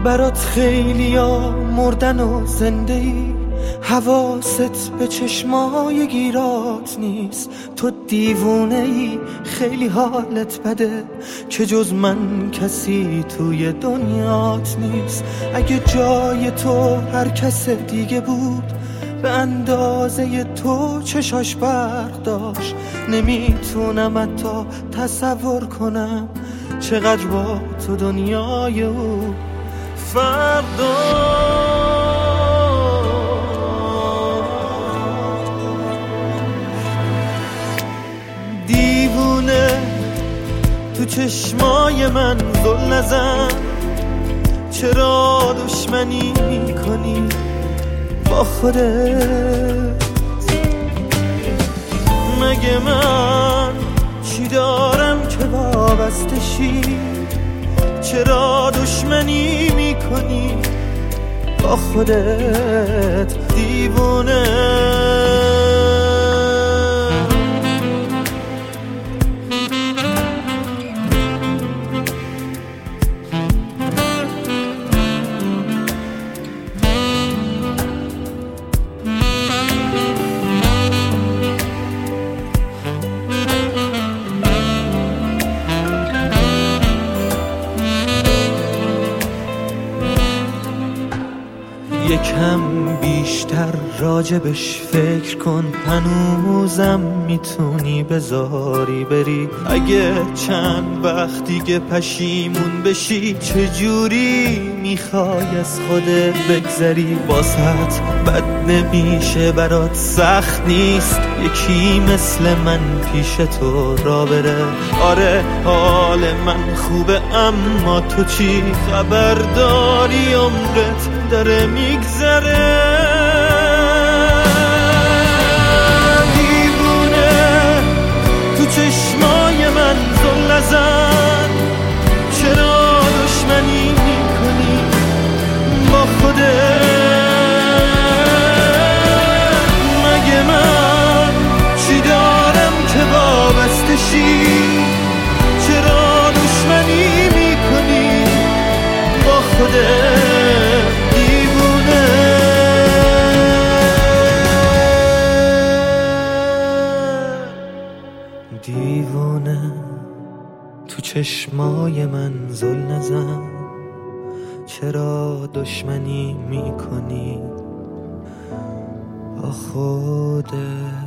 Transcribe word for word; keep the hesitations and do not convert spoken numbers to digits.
برات خیلیا مردن و زنده ای، حواست به چشمای گیرات نیست. تو دیوونه ای، خیلی حالت بده که جز من کسی توی دنیات نیست. اگه جای تو هر کس دیگه بود به اندازه تو چشاش برق داشت، نمیتونم حتی تصور کنم چقدر با تو دنیای او فرق داشت. دیوونه تو چشمای من زل نزن، چرا دشمنی میکنی با خودت؟ مگه من چی دارم که وابسته شی؟ چرا دشمنی میکنی با خودت دیوونه؟ یکم بیشتر راجبش فکر کن، هنوزم میتونی بذاری بری. اگه چند وقت دیگه پشیمون بشی، چجوری میخوای از خودت بگذری؟ واسط بد نمیشه، برات سخت نیست یکی مثل من پیش تو را بره. آره حال من خوبه، اما تو چی خبر داری؟ عمرت داره میگذره. دیوونه تو چشمای من زل نزن، چرا دشمنی میکنی با خودت؟ مگه من چی دارم که وابسته شی؟ چرا دشمنی میکنی با خودت دیوونه؟ دیوونه تو چشمای من زل نزن، چرا دشمنی میکنی با خودت؟